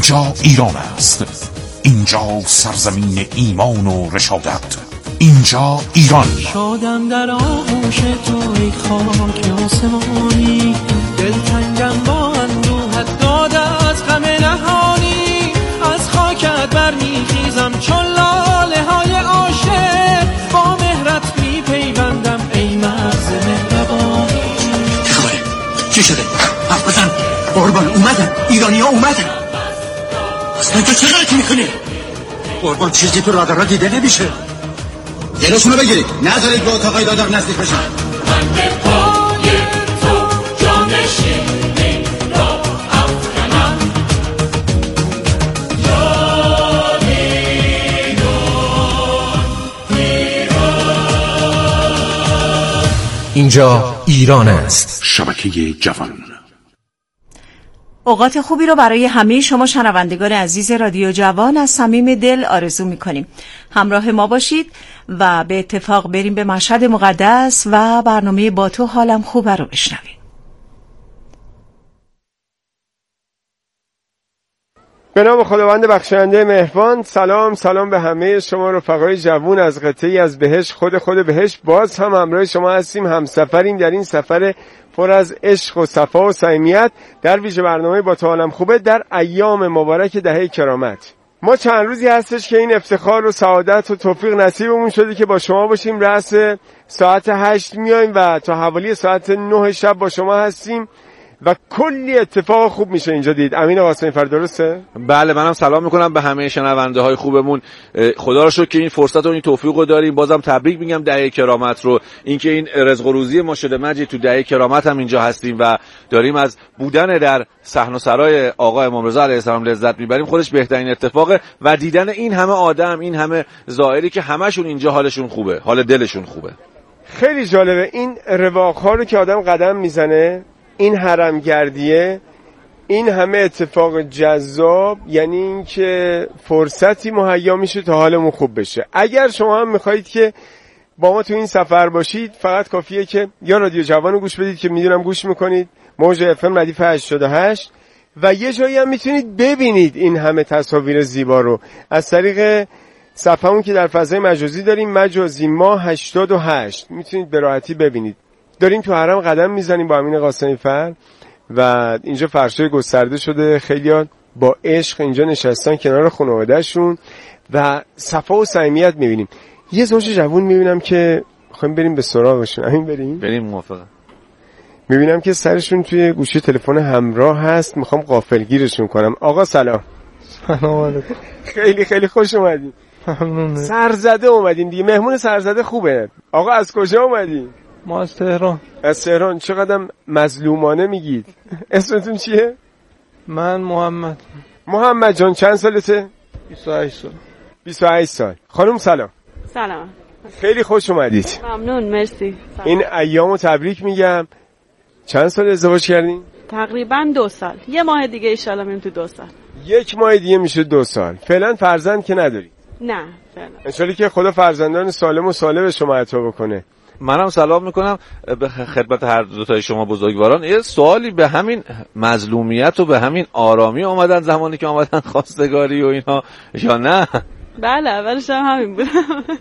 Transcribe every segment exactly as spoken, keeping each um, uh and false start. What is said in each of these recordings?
اینجا ایران است، اینجا سرزمین ایمان و رشادت، اینجا ایران. شادم در آغوش تو ای خاک آسمانی، دلتنگم با اندوهت داد از غم نهانی، از خاکت برمیخیزم چون لاله های عاشق، با مهرت میپیوندم ای مرز مهربانی. چه خبره؟ چی شده؟ حرف بزن. قربان اومدن، ایرانی ها اومدن. اصلا تو چه غلطی میکنی؟ قربان چیزی تو رادارها دیده نمیشه. دلشونو بگیرید، نذارید به اتاقای دادار نزدیک بشن. من به پای تو جانشینی را افکنم، اینجا ایران است. شبکه جوان. اوقات خوبی رو برای همه شما شنوندگان عزیز رادیو جوان از صمیم دل آرزو می‌کنیم. همراه ما باشید و به اتفاق بریم به مشهد مقدس و برنامه با تو حالم خوبه رو بشنویم. به نام خداوند بخشنده مهربان. سلام سلام به همه شما رفقای جوون از قطعی از بهشت، خود خود بهشت. باز هم همراه شما هستیم، همسفریم در این سفر پر از عشق و صفا و صمیمیت در ویژه برنامه با تو حالم خوبه در ایام مبارک دهه کرامت. ما چند روزی هستش که این افتخار و سعادت و توفیق نصیبمون شده که با شما باشیم. رأس ساعت هشت میایم و تا حوالی ساعت نه شب با شما هستیم و کلی اتفاق خوب میشه اینجا دید. امین قاسمی فر درسته؟ بله، منم سلام میکنم به همه شنونده های خوبمون. خدا رو شکر که این فرصت و این توفیق رو داریم. بازم تبریک میگم دهه کرامت رو. اینکه این رزق و روزی ما شده مجید تو دهه کرامت هم اینجا هستیم و داریم از بودن در صحن و سرای آقا امام رضا علیه السلام لذت میبریم. خودش بهترین اتفاقه و دیدن این همه آدم، این همه زائری که همشون اینجا حالشون خوبه، حال دلشون خوبه. خیلی جالبه این رواق‌ها رو که آدم قدم میزنه، این حرمگردیه، این همه اتفاق جذاب، یعنی این که فرصتی مهیا میشه تا حالمون خوب بشه. اگر شما هم میخواهید که با ما تو این سفر باشید، فقط کافیه که یا رادیو جوان رو گوش بدید که میدونم گوش میکنید، موج اف ام ردیف هشتاد و هشت، و یه جایی هم میتونید ببینید این همه تصاویر زیبا رو از طریق صفحه‌مون که در فضای مجازی داریم، مجازی ما هشتاد و هشت، میتونید به راحتی ببینید. داریم تو حرم قدم میزنیم با امین قاسمی فر و اینجا فرشای گسترده شده، خیلیان با عشق اینجا نشستن کنار خانواده‌شون و صفا و صمیمیت میبینیم. یه زوج جوون میبینم که میخوایم بریم به سراغشون. همین بریم؟ بریم، موافقم. میبینم که سرشون توی گوشی تلفن همراه هست، میخوام غافلگیرشون کنم. آقا سلام. سلام علیکم. خیلی خیلی خوش اومدین. ممنون. سرزده اومدین دیگه، مهمون سرزده خوبه. آقا از کجا اومدین؟ ما از تهران. از تهران. چقدر مظلومانه میگید. اسمتون چیه؟ من محمد. محمد جان چند سالته؟ بیست و هشت سال. بیست و هشت سال. خانم سلام. سلام. خیلی خوش اومدید. ممنون، مرسی. سلام. این ایامو تبریک میگم. چند سال ازدواج کردین؟ تقریبا دو سال. یه ماه دیگه ان شاءالله میریم تو دو سال. یک ماه دیگه میشه دو سال. فعلا فرزند که نداری؟ نه فعلا. ان شاءالله که خدا فرزندان سالم و سالم به شما عطا بکنه. منم سلام میکنم به خدمت هر دو تای شما بزرگواران. یه سوالی به همین مظلومیت و به همین آرامی اومدن زمانی که اومدن خواستگاری و اینا یا نه؟ بله اولش هم همین بود.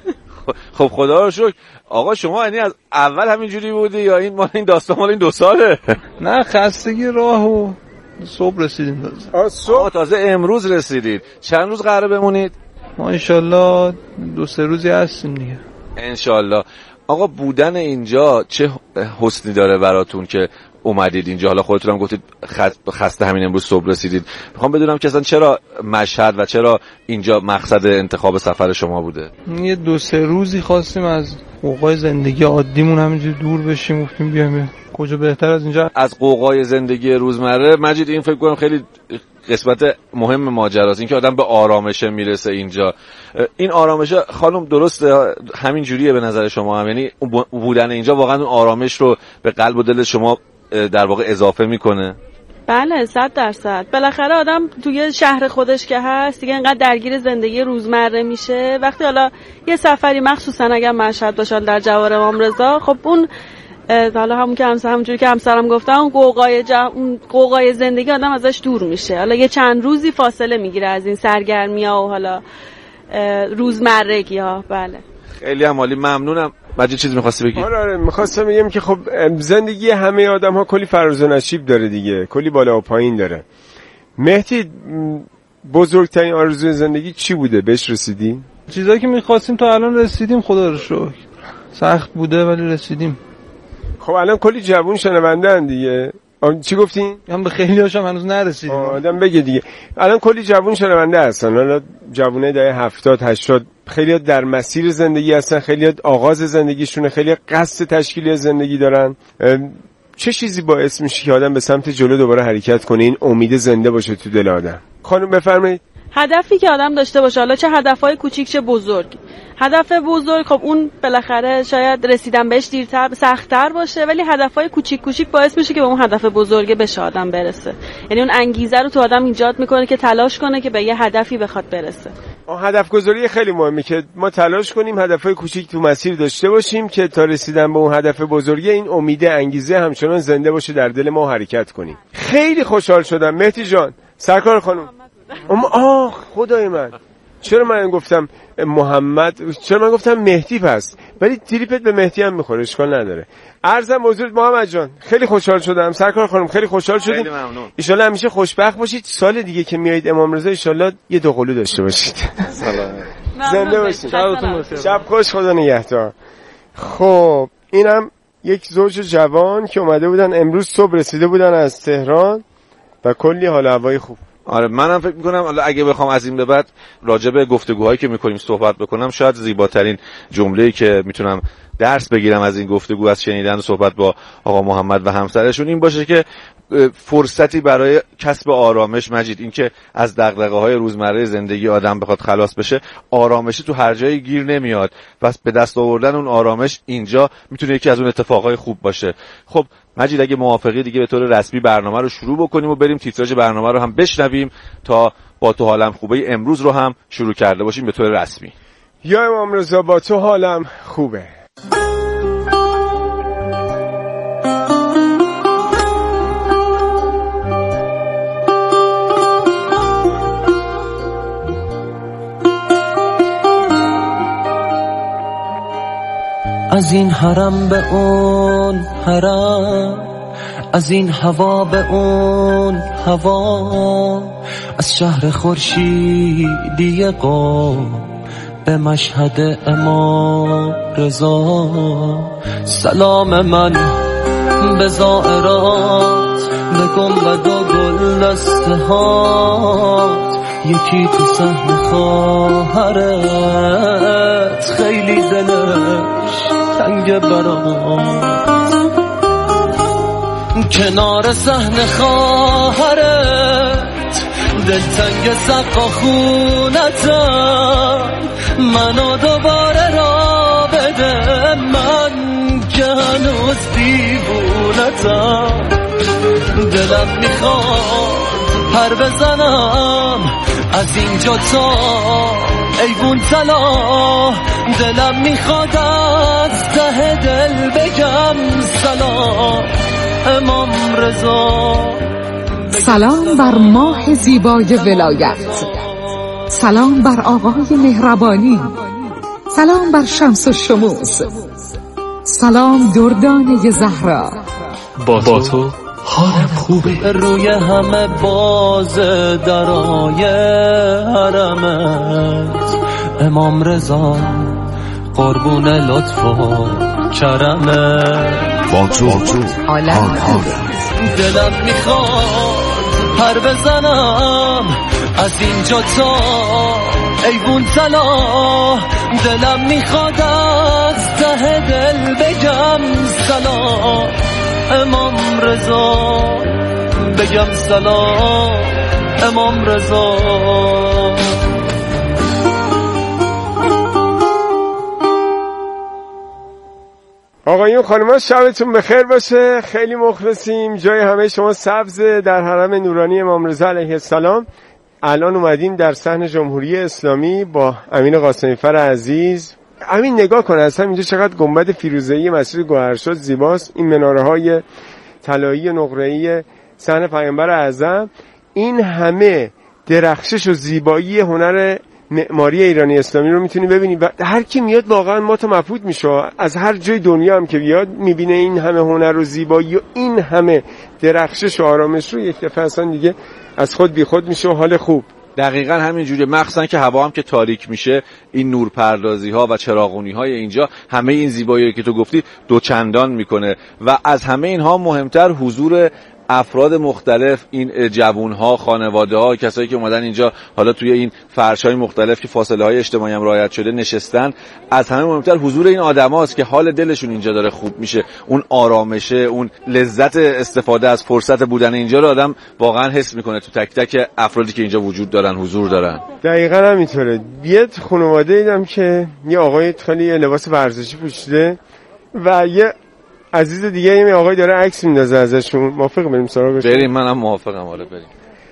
خب خدا رو شکر. آقا شما یعنی از اول همینجوری بودی یا این مال این داستان مال این دو ساله؟ نه خستگی راه و صبح رسیدیم تازه. آه صبح تازه امروز رسیدید. چند روز قراره بمونید؟ ما انشالله دو سه روزی هستیم دیگه. انشالله. آقا بودن اینجا چه حسنی داره براتون که اومدید اینجا؟ حالا خودتون هم گفتید خسته همین امروز صبح رسیدید. میخوام بدونم که اصلا چرا مشهد و چرا اینجا مقصد انتخاب سفر شما بوده؟ یه دو سه روزی خواستیم از قوقای زندگی عادیمون همینجوری دور بشیم، گفتیم بیایم کجا بهتر از اینجا. از قوقای زندگی روزمره مجید، این فکر کنم خیلی قسمت مهم ماجراست، این که آدم به آرامش میرسه اینجا. این آرامش خانم درسته همین جوریه به نظر شما هم؟ یعنی بودن اینجا واقعا اون آرامش رو به قلب و دل شما در واقع اضافه میکنه؟ بله صد درصد. بالاخره آدم توی شهر خودش که هست دیگه اینقدر درگیر زندگی روزمره میشه، وقتی حالا یه سفری مخصوصا اگر مشهد باشه در جوار امام رضا، خب اون حالا همون که همسر همونجوری که همسرم گفتم قوقای جا... قوقای زندگی آدم ازش دور میشه. حالا یه چند روزی فاصله میگیره از این سرگرمی‌ها و حالا روزمرگی‌ها. بله خیلی هم عالی، ممنونم. مجید چیز می‌خواستی بگی؟ آره آره می‌خواستم بگم که خب زندگی همه آدم‌ها کلی فراز و نشیب داره دیگه، کلی بالا و پایین داره. مهدی بزرگترین آرزوی زندگی چی بوده؟ بهش رسیدی؟ چیزایی که می‌خواستیم تا الان رسیدیم، خدا رو شکر. سخت بوده ولی رسیدیم. خب الان کلی جوون شنونده ان دیگه. چی گفتین؟ من به خیلی هاشم هنوز نرسیدیم. آدم بگه دیگه. الان کلی جوون شنونده هستن. حالا جوونه دهه هفتاد هشتاد خیلی در مسیر زندگی هستن، خیلی آغاز زندگیشونه، خیلی قصد تشکیلی زندگی دارن. چه چیزی باعث میشه که آدم به سمت جلو دوباره حرکت کنه، این امید زنده باشه تو دل آدم؟ خانم بفرمایید. هدفی که آدم داشته باشه، حالا چه هدفهای کوچیک چه بزرگ. هدف بزرگ خب اون بالاخره شاید رسیدن بهش دیرتر سخت‌تر باشه، ولی هدفهای کوچیک کوچیک باعث میشه که به اون هدف بزرگ بشه آدم برسه. یعنی اون انگیزه رو تو آدم ایجاد میکنه که تلاش کنه که به یه هدفی بخواد برسه. هدف گذاری خیلی مهمه که ما تلاش کنیم هدفهای کوچیک تو مسیر داشته باشیم که تا رسیدن به اون هدف بزرگ این امید انگیزه همچنان زنده باشه در دل ما حرکت کنیم. خیلی خوشحال شدم مهدی جان. سرکار خانم. اما آه خدای من، چرا من گفتم محمد، چرا من گفتم مهدی؟ پس ولی تریپت به مهدی هم میخوره، اشکال نداره. عرضم حضورت محمد جان، خیلی خوشحال شدم. سرکار خانم خیلی خوشحال شدیم. خیلی ممنون. ان شاءالله همیشه خوشبخت باشید. سال دیگه که میایید امام رضا ان شاءالله یه دو قلو داشته باشید. سلام. زنده باشید. شب خوش، خدا نگهدار. خب اینم یک زوج جوان که اومده بودن امروز صبح رسیده بودن از تهران و کلی حال هوای خوب. آره منم فکر میکنم حالا اگه بخوام از این به بعد راجع به گفتگوهایی که میکنیم صحبت بکنم، شاید زیباترین جمله‌ای که میتونم درس بگیرم از این گفتگو، از شنیدن و صحبت با آقا محمد و همسرشون، این باشه که فرصتی برای کسب آرامش. مجید، این که از دغدغه‌های روزمره زندگی آدم بخواد خلاص بشه، آرامشی تو هر جایی گیر نمیاد. پس به دست آوردن اون آرامش اینجا میتونه یکی از اون اتفاقای خوب باشه. خب مجید اگه موافقی دیگه به طور رسمی برنامه رو شروع بکنیم و بریم تیتراژ برنامه رو هم بشنویم تا با تو حالم خوبه امروز رو هم شروع کرده باشیم به طور رسمی. یا امام رضا با تو حالم خوبه. از این حرم به اون حرم، از این هوا به اون هوا، از شهر خورشیدی قم به مشهد امام رضا. سلام من به زائرات، به گنبد و گلدستهات، یکی تو صحن خواهرت خیلی دلش تنگ برات. کنار صحن خواهرت دلتنگ سقا خونتم، منو دوباره را بده من که هنوز دیوونتم. دلم میخواد پر بزنم از اینجا تا ایوون طلا، دلم میخواد از ته دل بگم سلام امام رضا. سلام بر ماه زیبای ولایت، سلام بر آقای مهربانی، سلام بر شمس و شموس، سلام دردانه زهرا. با تو حالم خوبه. روی همه باز درای حرمت امام رضا، قربون لطف و کرمت. با تو حالم خوبه. دلم میخواد پر بزنم از اینجا تا ایوون طلا، دلم میخواد از ته دل بگم سلام امام رضا، بگم سلام امام رضا. آقایون خانمان شبتون بخیر باشه. خیلی مخلصیم. جای همه شما سبز در حرم نورانی امام رضا علیه السلام. الان اومدیم در صحن جمهوری اسلامی با امین قاسمی‌فر عزیز همین نگاه کن اصلا اینجا چقدر گنبد فیروزه‌ای مسجد گوهرشاد زیباست، این مناره‌های طلایی و نقره‌ای صحن پیامبر اعظم، این همه درخشش و زیبایی هنر معماری ایرانی اسلامی رو میتونی ببینی و هر کی میاد واقعا ما تو مبهوت میشه. از هر جای دنیا هم که بیاد میبینه این همه هنر و زیبایی و این همه درخشش و آرامش رو یک دفعه اصلا دیگه از خود بی خود میشه و حال خوب. دقیقاً همینجوریه، مخصوصا که هوا هم که تاریک میشه، این نورپردازی ها و چراغونی های اینجا همه این زیبایی که تو گفتی دوچندان میکنه و از همه اینها مهمتر حضور افراد مختلف، این جوانها، خانواده ها، کسایی که اومدن اینجا حالا توی این فرش‌های مختلف که فاصله های اجتماعی هم رعایت شده نشستن. از همه مهمتر حضور این آدماست که حال دلشون اینجا داره خوب میشه، اون آرامشه، اون لذت استفاده از فرصت بودن اینجا رو آدم واقعا حس میکنه تو تک تک افرادی که اینجا وجود دارن، حضور دارن. دقیقاً همینطوره. بیاد خانواده دیدم که یه آقای خیلی لباس ورزشی پوشیده و یه عزیز دیگه یه آقای داره عکس میندازه ازشون. موافق بریم سراغش؟ بریم، منم موافقم. آره بریم.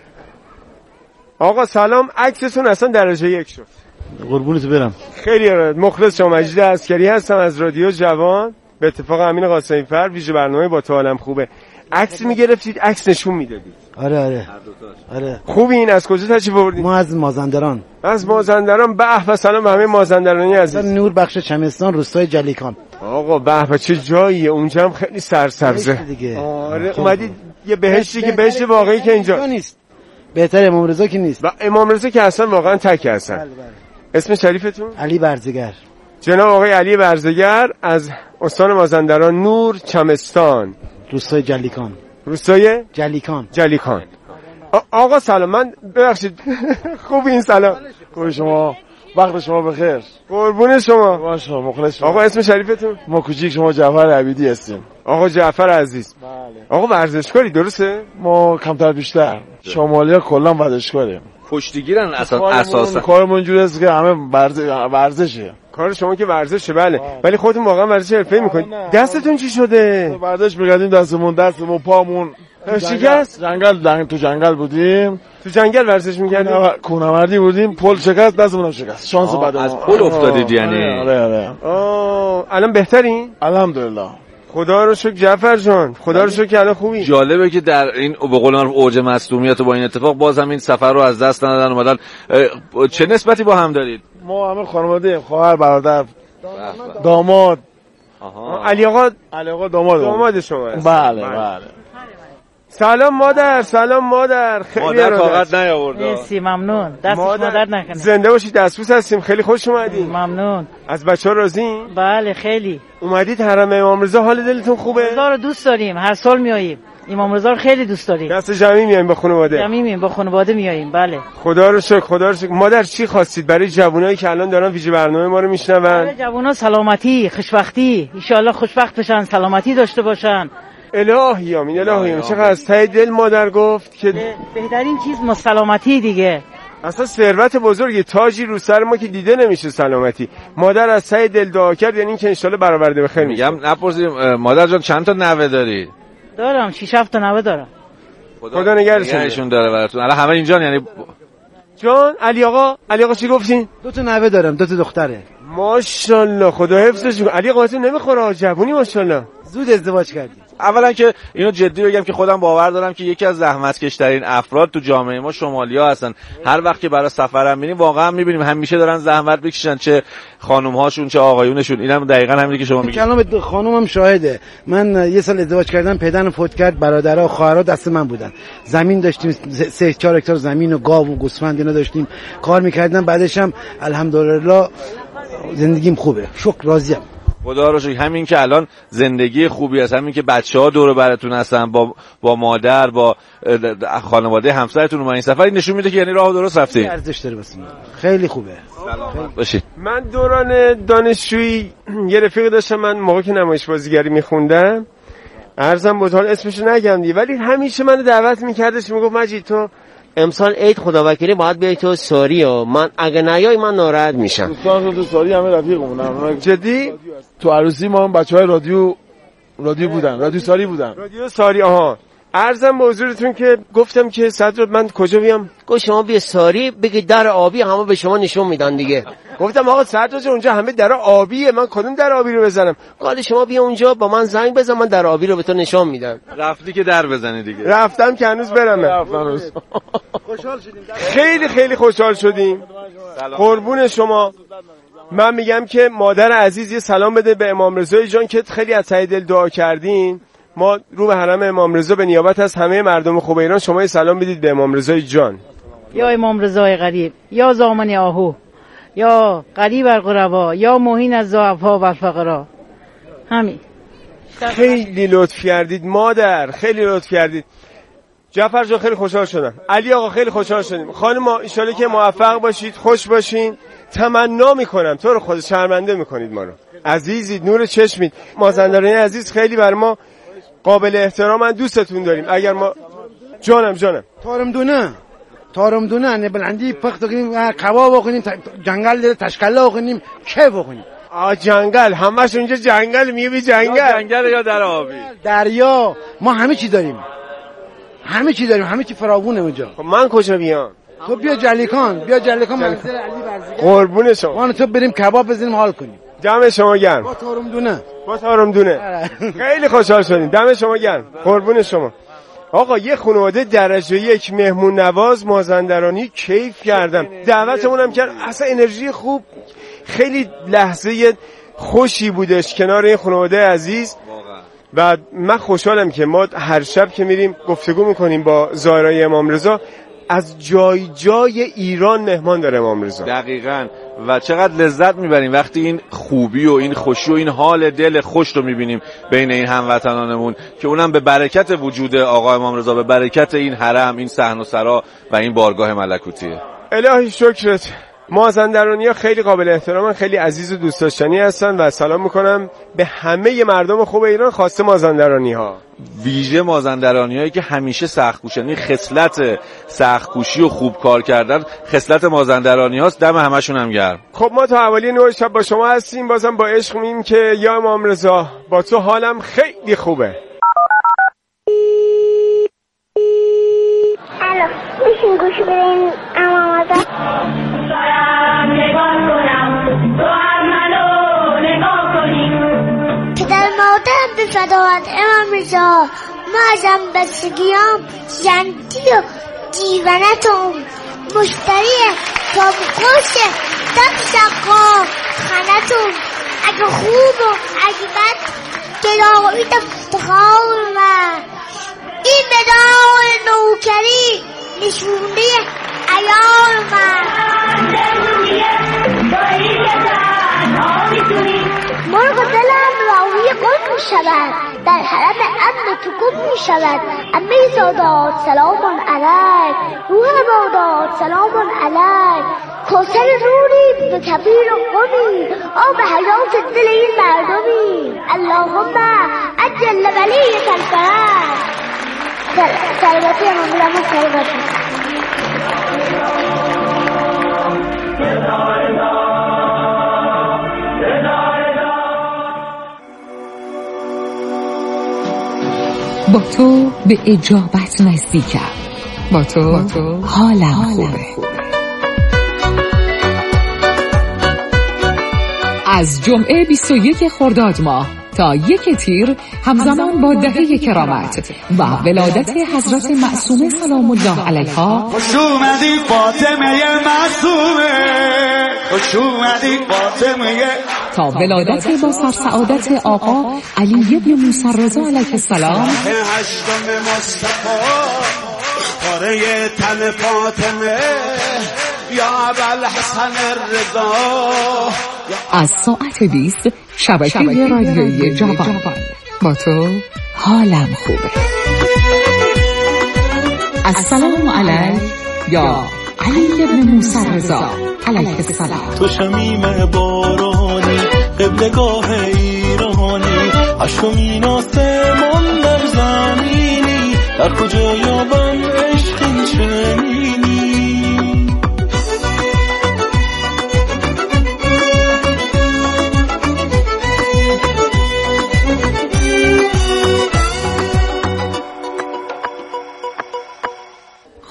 آقا سلام، عکستون اصلا درجه یک شد. قربونت برم. خیلی مخلص شما. مجید عسکری هستم از رادیو جوان، به اتفاق امین قاسمی فر، ویژه برنامه با تو عالم خوبه. عکس میگرفتید، عکس نشون میدادید. آره آره آره. خوبین؟ از کجا تشریف آوردید؟ ما از مازندران. از مازندران. به به، سلام به همه مازندرانی عزیز. نور بخش چمستان، روستای جلیکان. آقا به به، چه جاییه اونجا، هم خیلی سرسبزه دیگه. آره اومدید یه بهشتی که بهشت واقعی که اینجا نیست. بهتر امام رضا که نیست. و امام رضا که اصلا واقعا تک هستن. بله بله. اسم شریفتون؟ علی برزگر. جناب آقای علی برزگر از استان مازندران، نور چمستان، روستای جلیکان. روستای جلیکان. جلیکان. آقا سلام، من ببخشید خوب این سلام. خوب شما؟ وقت شما بخیر. قربون شما. باشه مخلص شما. آقا اسم شریفتون؟ ما کوچیک، شما جعفر عبیدی هستیم. آقا جعفر عزیز. بله. آقا ورزشکاری درسته؟ ما کمتر بیشتر. شمالیا کلا ورزشکاریم. کشتیگیرن اساسا. اساسا کارمون اینجوریه است که همه ورزشه. کار شما که ورزشه بله، ولی خودتون واقعا ورزش حرفه‌ای میکنید. دستتون چی شده؟ ورزش می‌کردیم، دستمون دستمون پامون شکست. جنگل تو جنگل بودیم. تو جنگل ورزش می‌کردیم. کوهنوردی بودیم، پل شکست، دستمون شکست. شانس بعد از پل افتادید یعنی. آره آره. آه الان بهترین؟ الحمدلله. خدا رو شکر جعفر جان، خدا رو شکر که الان خوبی. جالبه که در این به قول معروف اوج مصدومیت و با این اتفاق باز هم این سفر رو از دست ندادن اومدن. چه نسبتی با هم دارید؟ ما همه خانواده، خواهر، برادر، داماد. آها. علی آقا علی آقا داماد داماد شما هست. بله بله. سلام مادر، سلام مادر. خیلی مادر کاغذ نیاورد. مرسی، ممنون. دست مادر نکنه. زنده باشید، دستبوس هستیم. خیلی خوش اومدید. ممنون. از بچه‌ها راضی؟ بله خیلی. اومدید حرم امام رضا، حال دلتون خوبه؟ رضا رو دوست داریم، هر سال میاییم. امام رضا رو خیلی دوست داریم. دست جمعی میایم با خانواده. جمعی میایم با خانواده میاییم. بله. خدا رو شکر، خدا رو شکر. مادر چی خواستید برای جوونایی که الان دارن ویژه برنامه ما رو میشنون؟ برای جوونا سلامتی، خوشبختی، ان شاء الله خوشبخت بشن، سلامتی داشته باشن. الهی آمین، الهی آمین. چقدر از ته دل مادر گفت که بهترین چیز ما سلامتی دیگه. اصلا ثروت بزرگی، تاجی رو سر ما که دیده نمیشه سلامتی. مادر از ته دل دعا کرد، یعنی اینکه ان شاء الله برآورده به خیر میشه. میگم نپرسیدیم مادر جان چند تا نوه داری؟ دارم شش هفت تا نوه دارم. خدا, خدا نگهشون داره براتون. الان همه اینجان یعنی جان. علی آقا، علی آقا چی گفتین؟ دو تا نوه دارم، دو تا دختره. ماشاءالله، خدا حفظش کنه. علی آقا تو نمیخوره جوونی ماشاءالله. زود ازدواج کردی. اولا که اینو جدی بگم که خودم باور دارم که یکی از زحمتکش‌ترین افراد تو جامعه ما شمالیا هستن. هر وقت که برای سفرم میریم واقعا میبینیم همیشه دارن زحمت بکشن، چه خانم‌هاشون چه آقایونشون. اینم دقیقاً همینی که شما میگید. کلام خانومم شاهده. من یه سال ازدواج کردم، پدرم فوت کرد، برادرها و خواهرها دست من بودن. زمین داشتیم، سه چهار هکتار زمین و گاو و گوسفند اینا داشتیم، کار می‌کردم. بعدش هم الحمدلله زندگیم خوبه، شکر راضیم. خدا رو شکر. همین که الان زندگی خوبی هست، همین که بچه‌ها دور براتون هستن، با با مادر، با خانواده همسرتون اومدین سفر، نشون میده که یعنی راه درست رفتید. ارزش داره واسه من. خیلی خوبه. سلامت باشید. من دوران دانشجویی یه رفیق داشتم، من موقعی که نمایش بازیگری میخوندم، ارزم بود حال اسمشو نگم دی، ولی همیشه منو دعوت میکردش، میگفت مجید تو امسال عید خدا وکیلی باید بیای تو ساری و من اگه نیای من ناراحت میشم. دوستان تو ساری همه رفیقمونن. جدی؟ تو عروسی ما هم بچهای رادیو رادیو بودن، رادیو ساری بودن. رادیو ساری. آها عرضم به حضورتون که گفتم که صدرت من کجا بیام؟ گفت شما بیا ساری بگی در آبی، همه به شما نشون میدن دیگه. گفتم آقا صدرت اونجا همه در آبیه، من کدوم در آبی رو بزنم؟ گفت شما بیا اونجا با من زنگ بزن، من در آبی رو به تو نشون میدم. رفتی که در بزنی دیگه. رفتم که هنوز برم. خوشحال شدیم. خیلی خیلی خوشحال شدیم. قربون شما. من میگم که مادر عزیز یه سلام بده به امام رضا جان که خیلی از ته دل دعا کردین. ما رو به حرم امام رضا به نیابت از همه مردم خوب ایران شما یه سلام بدید به امام رضا جان. یا امام رضای غریب، یا زامن آهو، یا غریب الغربا، یا موهین از ضعفا و الفقرا. همین. خیلی لطف کردید مادر، خیلی لطف کردید. جعفر جان خیلی خوشحال شدم. علی آقا خیلی خوشحال شدیم. خانم ان شاءالله که موفق باشید، خوش باشین. تمنا میکنم تو رو خود شرمنده میکنید ما رو. عزیزید، نور چشمید. مازندرانی عزیز خیلی بر ما قابل احترام، من دوستتون داریم. اگر ما جانم جانم تارم دونه تارم دونه نه بلندی پخت کنیم، کباب بکنیم، جنگل داره تشکلا بکنیم، چه بکنیم؟ آ جنگل، همش اونجا جنگل، میگی جنگل. یا جنگل یا در آبی. دریا، ما همه چی داریم. همه چی داریم، همه چی فراوونه اونجا. خب من کجا بیام؟ تو بیا جلیکان، بیا جلیکان منزل علی برزگر. قربون شما. ما تو بریم کباب بزنیم حال کنیم. دم شما گرم. با تارم دونه. با تارم دونه. خیلی خوشحال شدیم. دم شما گرم. قربون شما. آقا یه خانواده درجه یک مهمون نواز مازندرانی کیف کردم. دعوتمون هم کرد. اصلا انرژی خوب، خیلی لحظه خوشی بودش کنار این خانواده عزیز. و من خوشحالم که ما هر شب که میریم گفتگو میکنیم با زائرای امام رضا، از جای جای ایران مهمان داره امام رضا. دقیقاً. و چقدر لذت میبریم وقتی این خوبی و این خوشی و این حال دل خوش رو میبینیم بین این هموطنانمون که اونم به برکت وجود آقا امام رضا، به برکت این حرم، این صحن و سرا و این بارگاه ملکوتیه. الهی شکرت. مازندرانی‌ها خیلی قابل احترامن، خیلی عزیز و دوست داشتنی هستن و سلام میکنم به همه مردم خوب ایران، خاصه مازندرانی‌ها. ویژه مازندرانی‌هایی که همیشه سخت‌کوشن. خصلت سخت‌کوشی و خوب کار کردن خصلت مازندرانی‌هاست. دم همشون هم گرم. خب ما تا حوالی نه شب با شما هستیم، بازم با عشق میگیم که یا امام رضا با تو حالم خیلی خوبه. الو میشین گوش بدین امام رضا؟ دارم نگاه کنم تو هر منو نگاه کنیم. پدر مادرم به فداوت امام رضا، ما ازم بستگیام جنتی و دیوانتم مشتری تا بخوشه دم شقا خانتم. اگه خوب و اگه بد گداوید افتخار من، این بدار نوکری نشونه عیار من. مرغ دلم راوی گل می شود، در حرم امن تو گم می شود. امه سادات سلام علیک، روح بادات سلام علیک. کوثر روری به کبیر و قمی، آب حیات دل این مردمی. اللهم عجل ولیت الفرج. سلواتی امام رحمت سلواتی. با تو به اجابت نزدیکم، با تو, با تو حالم خوبه. از جمعه بیست و یک خرداد ماه تا یک تیر همزمان با دهه کرامت و ولادت حضرت معصومه سلام الله علیها، خوش اومدی فاطمه معصومه، خوش اومدی فاطمه، تا ولادت با سرسعادت آقا علی بن موسی رضا علیه السلام، هشتم مصطفی پاره تن فاطمه، یا ابوالحسن الرضا. از ساعت بیست شبکه رادیویی جوان، با تو حالم خوبه. السلام علیک یا علی بن موسی رضا علیه السلام. تو شمیم بارانی قبلگاه ایرانی، عشقی ناسمان در زمینی، در کجا یابم عشقی چنینی.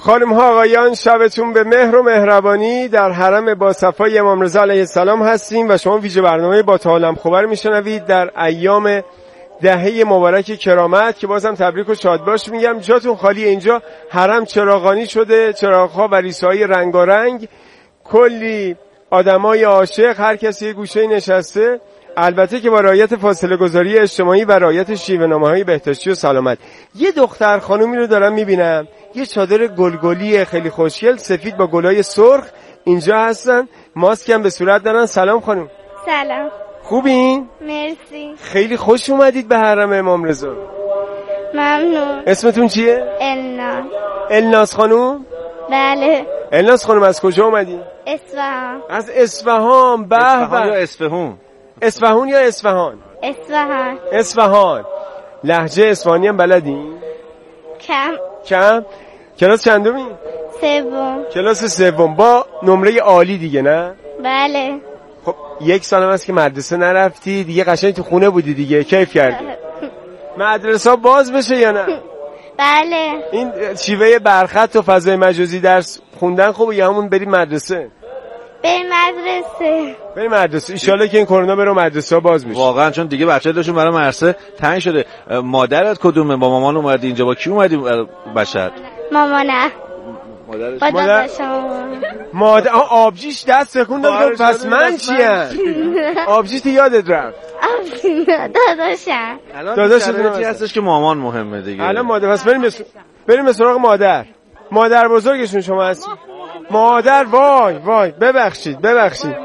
خانم ها آقایان، شبتون به مهر و مهربانی. در حرم با صفای امام رضا علیه السلام هستیم و شما ویژه برنامه با تا حالم خوبه رو میشنوید در ایام دهه مبارک کرامت که بازم تبریک و شادباش میگم. جاتون خالی، اینجا حرم چراغانی شده، چراغ‌ها و ریسه‌های رنگارنگ، کلی آدمای عاشق، هر کسی یه گوشه نشسته، البته که با رعایت فاصله گذاری اجتماعی و رعایت شیوه‌نامه‌های بهداشتی و سلامت. یه دختر خانومی رو دارم میبینم، یه چادر گلگلی خیلی خوشگل سفید با گلای سرخ اینجا هستن، ماسک هم به صورت دارن. سلام خانم. سلام. خوبین؟ مرسی. خیلی خوش اومدید به حرم امام رضا. ممنون. اسمتون چیه؟ الناز. الناز خانم؟ بله. الناز خانم از کجا اومدین؟ اصفهان. از اصفهان. به اصفهان یا اصفهون؟ اصفهون یا اصفهان؟ اصفهان. اصفهان. لهجه اصفهانی هم بلدین؟ کم. کم؟ کلاس چندمی؟ سوم. کلاس سوم با نمره عالی دیگه نه؟ بله. خب یک سالم هست که مدرسه نرفتی دیگه، قشنگ تو خونه بودی دیگه، کیف کردی. مدرسه ها باز بشه یا نه؟ بله. این شیوه برخط و فضای مجازی درس خوندن خوبه یا همون بریم مدرسه؟ بریم مدرسه. بریم مدرسه. ان شاءالله که این کرونا بره مدرسه ها باز بشه. واقعا چون دیگه بچه‌ها داشون برای مدرسه تنگ شده. مادرت کدومه؟ با مامان اومدی اینجا؟ با کی اومدی بشر؟ مامانه. مادرش با مادر مادر آبجیش دست تکون داد پس من چیم؟ آبجیت یادت رفت؟ داداشم. داداشتون هستش که مامان مهمه دیگه. الان مادر. پس بریم بس... بریم به سراغ مادر. مادر بزرگشون شما هستی؟ مادر وای وای ببخشید ببخشید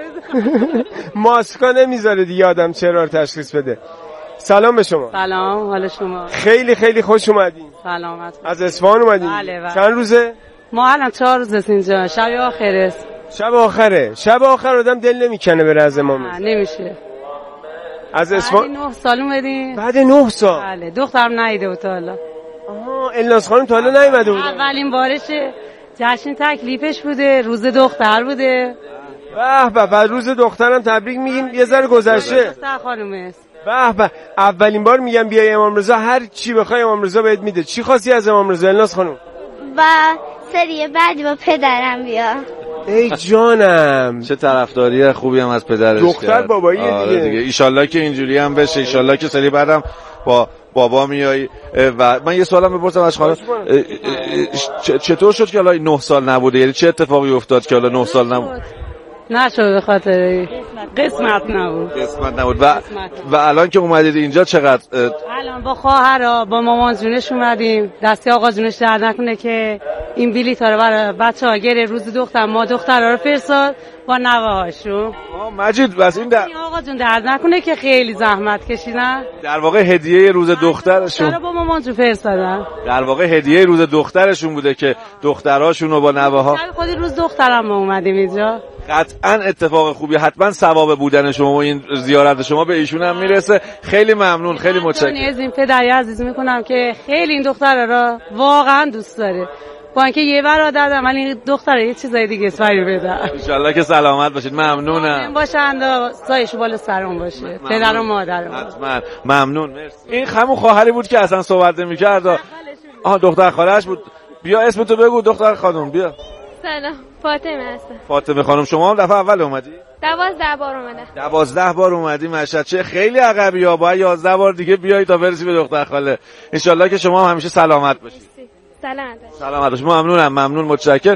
ماسکا نمیذاره دیگه آدم چرا رو تشخیص بده. سلام به شما. سلام، حال شما؟ خیلی خیلی خوش اومدین. سلامت. از اصفهان اومدین؟ بله بله. چند روزه؟ ما الان چهار روزه اینجا. شب آخره. شب آخره. شب آخر آدم دل نمیکنه بره از امام رضا. نمیشه. از اصفهان بعد نه سال اومدین؟ بعد نه سال. بله. دخترم نیده بود تا حالا. آها، الناز خانم تا حالا نیومده بود. اولین بارشه. جشن تکلیفش بوده، روز دختر بوده. به به. بعد روز دخترم تبریک میگیم، یه ذره گذشته. دختر خانم است. به به. اولین بار میگم بیای امام رضا، هر چی بخوای امام رضا بهت میده. چی خواستی از امام رضا الناز خانم؟ و سری بعدی با پدرم بیا. ای جانم، چه طرفداری خوبی هم از پدرش دختر کرد. بابایی دیگه. دیگه ایشالله که اینجوری هم بشه، ایشالله که سری بعدم با بابا میای. و من یه سوالم بپرسم از خانم، چطور شد که حالا نه سال نبوده؟ یعنی چه اتفاقی افتاد که حالا نه سال نبود؟ نشد به خاطر قسمت نبود. قسمت نبود. و و الان که اومدید اینجا چقدر؟ الان با خواهرها با مامان جونش اومدیم، دستی آقا جونش درد نکنه که این بلیطا رو برای بچه‌ها گره روز دختر ما دخترها رو فرستاد با نوه‌هاشون. مجید بس این در... آقا جون درد نکنه که خیلی زحمت کشیدن. در واقع هدیه روز دخترشون با مامان جون فرستادن. در واقع هدیه روز دخترشون بوده که دختراشون رو با نوه‌ها. خودی روز دخترم ما اومدیم اینجا. قطعا اتفاق خوبی، حتما ثواب بودن شما و این زیارت شما به ایشون هم میرسه. خیلی ممنون، خیلی متشکرم. از این پدری عزیز میکنم که خیلی این دختر را واقعا دوست داره، با اینکه یه برادر دارم ولی این دختر یه چیزای دیگه اسفری بده. ان شاءالله که سلامت باشید. ممنونم. باشند سایش بالا سرم باشه، پدر و مادرم. حتما ممنون. مرسی. این همون خواهری بود که اصلا صحبت نمی‌کرد. آها دختر خاله‌اش بود. بیا اسمتو بگو دختر خانم. بیا. سلام، فاطمه هستم. فاطمه خانم، شما هم دفعه اول اومدی؟ دوازده بار اومدم. دوازده بار اومدی مشهد. چه خیلی عقبی ها، باید یازده بار دیگه بیای تا برسی به دختر خاله. ان شاءالله که شما هم همیشه سلامت باشید. سلامت سلامت باشید. ممنونم، ممنون، متشکرم.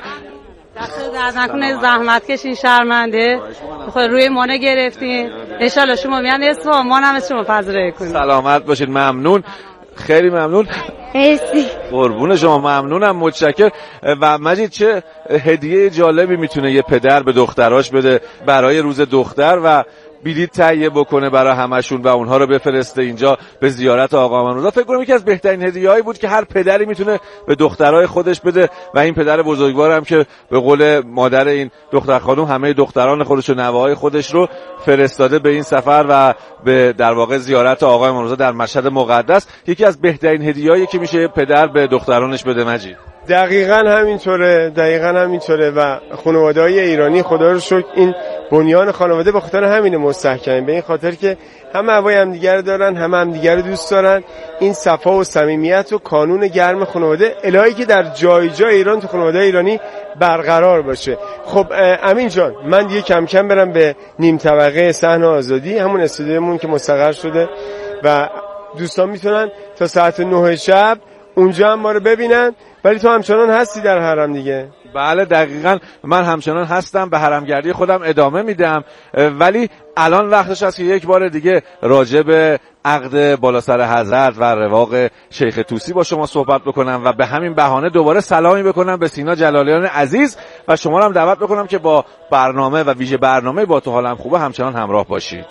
دست درد نکنه، زحمت کشین، شرمنده خود روی مانه گرفتین. ان شاءالله شما میان اصفهان ما هم شما پذیرایی کنیم. سلامت باشید. ممنون، خیلی ممنون. مرسی. قربون شما، ممنونم، متشکرم. و مجید چه هدیه جالبی میتونه یه پدر به دختراش بده برای روز دختر و بلیط تهیه بکنه برای همشون و اونها رو بفرسته اینجا به زیارت آقا امام رضا. فکر کنم یکی از بهترین هدیه‌هایی بود که هر پدری میتونه به دخترای خودش بده و این پدر بزرگوار هم که به قول مادر این دختر خانم همه دختران خودش و نوه‌های خودش رو فرستاده به این سفر و به در واقع زیارت آقا امام رضا در مشهد مقدس. یکی از بهترین هدیه‌هایی که میشه پدر به دخترانش بده. مجید دقیقاً همینطوره، دقیقاً همینطوره و خانواده‌های ایرانی خدا رو شکر این بنیان خانواده به خاطر همین مستحکمه، به این خاطر که هم هوای همدیگر دارن، هم همدیگر رو دوست دارن. این صفا و صمیمیت و کانون گرم خانواده الهی که در جای جای ایران تو خانواده ایرانی برقرار باشه. خب امین جان، من دیگه کم کم برم به نیم طبقه صحن آزادی، همون استودیومون که مستقر شده و دوستان میتونن تا ساعت نه شب اونجا هم ما رو ببینن. ولی تو همچنان هستی در حرم دیگه؟ بله دقیقاً، من همچنان هستم، به حرمگردی خودم ادامه میدم، ولی الان وقتش است که یک بار دیگه راجع به عقد بالا سر حضرت و رواق شیخ طوسی با شما صحبت بکنم و به همین بهانه دوباره سلامی بکنم به سینا جلالیان عزیز و شما رو هم دعوت بکنم که با برنامه و ویژه برنامه با تو حالم خوبه همچنان همراه باشید.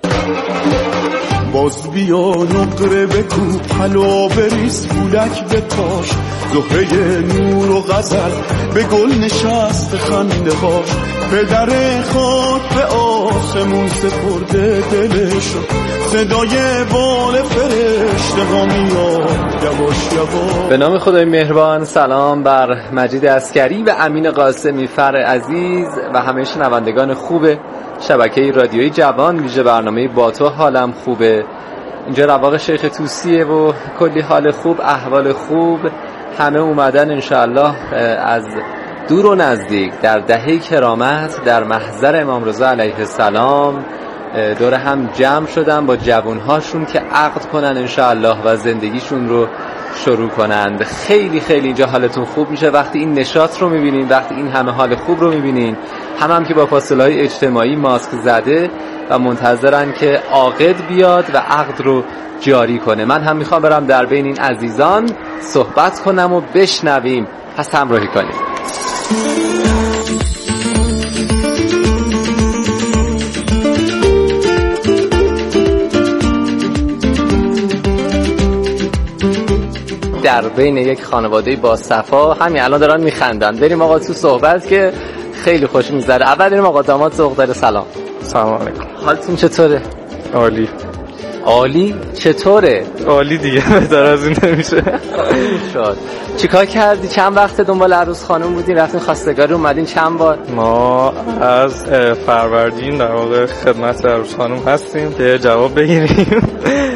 باز بیا نقره بکوب حلا بریز پولک بپاش زهره نور و غزل به گل نشست خنده هاش پدر خاک به آسمون سپرده دلشو صدای بال فرشته ها میاد یواش یواش. به نام خدای مهربان. سلام بر مجید عسکری و امین قاسمی فر عزیز و همه شنوندگان خوب شبکه رادیویی جوان، ویژه برنامه با تو حالم خوبه. اینجا رواق شیخ طوسیه و کلی حال خوب، احوال خوب، همه اومدن انشاءالله از دور و نزدیک در دهه کرامت در محضر امام رضا علیه السلام دور هم جمع شدن با جوانهاشون که عقد کنن انشاءالله و زندگیشون رو شروع کنند. خیلی خیلی اینجا حالتون خوب میشه وقتی این نشاط رو میبینین، وقتی این همه حال خوب رو میبینین. هم هم که با فاصله های اجتماعی ماسک زده و منتظرن که عاقد بیاد و عقد رو جاری کنه. من هم میخوام برم در بین این عزیزان صحبت کنم و بشنویم، پس همراهی کنیم. در بین یک خانواده با صفا همین الان دارن میخندن. بریم آقا تو صحبت که خیلی خوش میگذره. اول بریم آقا داماد ذوق داره. سلام. سلام علیکم. حالتون چطوره؟ عالی. عالی چطوره؟ عالی دیگه، بهتر از این نمیشه. شد. چیکار کردی؟ چند وقت دنبال عروس خانم بودین؟ رفتین خواستگاری اومدین چند بار؟ ما از فروردین در واقع خدمت عروس خانم هستیم که جواب بگیریم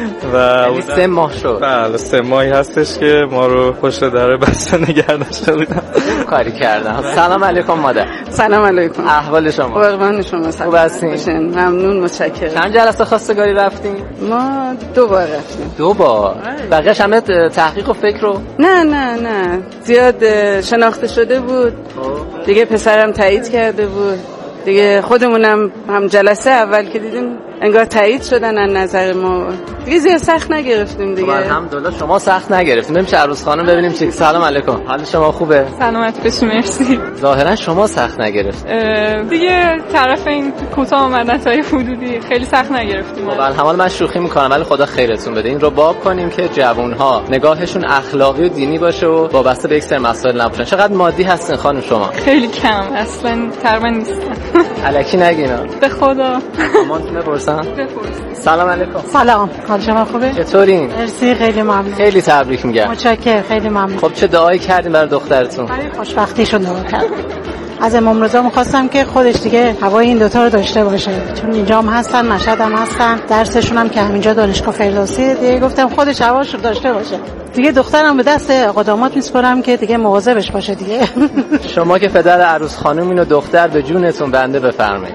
و سه ماه شد. بله سه ماهی هستش که ما رو پشت در بسته نگه داشته بودن. کاری کردم. سلام علیکم مادر. سلام علیکم. احوال شما؟ قربان شما. خوب هستین؟ ممنون، متشکرم. چند جلسه خواستگاری رفتین؟ ما دو بار رفتیم. دو بار؟ بقیه‌اش همه تحقیق و فکر رو؟ نه نه نه زیاد شناخته شده بود دیگه، پسرم تایید کرده بود دیگه، خودمونم هم جلسه اول که دیدیم انگار تایید شدن از نظر ما دیگه، زیاد سخت نگرفتیم دیگه. الحمدلله شما سخت نگرفتیم. بریم چه عروس خانم ببینیم چه. سلام علیکم. حال شما خوبه؟ سلامت باشی. مرسی. ظاهرا شما سخت نگرفتید دیگه، طرف این کوتاه آمدن‌های حدودی خیلی سخت نگرفتیم. خب الحمد من شوخی میکنم ولی خدا خیرتون بده. این رو باب کنیم که جوان‌ها نگاهشون اخلاقی و دینی باشه و وابسته به یک سری مسائل نباشن. چقدر مادی هستین خانم شما؟ خیلی کم، اصلا تقریبا نیستن. الکی نگینا. به خدا. مامانتون بپرسن؟ بپرسین. سلام علیکم. سلام. حال شما خوبه؟ چطورین؟ مرسی، خیلی ممنون. خیلی تبریک میگم. متشکرم، خیلی ممنون. خب چه دعایی کردین برای دخترتون؟ برای خوشبختیشون دعا کردم. از امام رضا می‌خواستم که خودش دیگه هوای این دوتا رو داشته باشه، چون اینجا هم هستن، مشهد هم هستن، درسشون هم که همینجا دانشگاه فردوسی دیگه، گفتم خودش هواش رو داشته باشه دیگه. دخترم به دست قدامات میسپارم که دیگه مواظبش باشه دیگه. شما که پدر عروس خانم اینو دختر به جونتون بنده بفرمایید.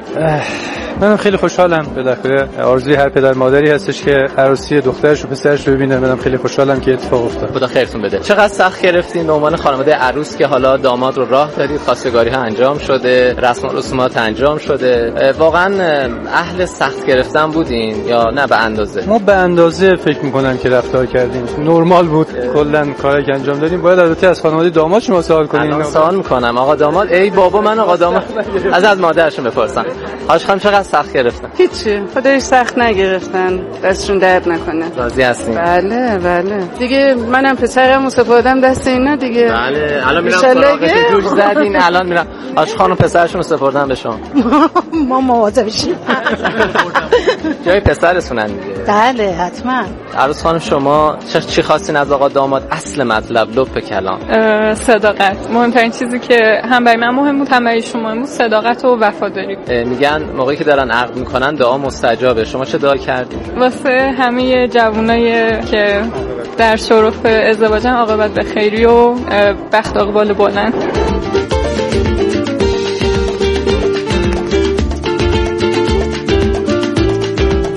من خیلی خوشحالم، بالاخره آرزوی هر پدر مادری هستش که عروسی دخترش و پسرش رو ببینه. منم خیلی خوشحالم که اتفاق افتاد. خدا خیرتون بده. چقدر سخت گرفتین به عنوان خانواده عروس که حالا داماد رو راه دادید، خواستگاری ها انجام شده، رسم و رسومات انجام شده؟ واقعا اهل سخت گرفتن بودین یا نه به اندازه؟ ما به اندازه فکر می‌کنم که رفتار کردیم، نرمال بود. کلا کاری که انجام دادیم. باید البته از خانواده داماد شما سوال کنین. الان سوال می‌کنم آقا داماد. ای بابا من آقا داماد از از مادرشون بپرسن. حاج خانم چقدر سخت گرفتن؟ هیچی، خودش سخت نگرفتن، دستشون درد نکنه. راضی هستین؟ بله بله دیگه، منم پسرمو سپردم دست اینا دیگه. بله الان میرم سراغش. جوج زدین الان میرم. حاج خانم پسرشون رو سپردن به شما. ما مواظب بشیم. جای پسرتونن دیگه. بله حتما. عروس خانم شما چی خواستین از آقا داماد؟ اصل مطلب لب کلام. صداقت. مهمترین چیزی که هم برای من مهم بود هم برای شما مهم بود صداقت و وفاداری. میگن موقعی که دارن عقد میکنن دعا مستجابه. شما چه دعا کردین؟ واسه همه جوانایی که در شرف ازدواجن عاقبت به خیری و بخت اقبال بلند.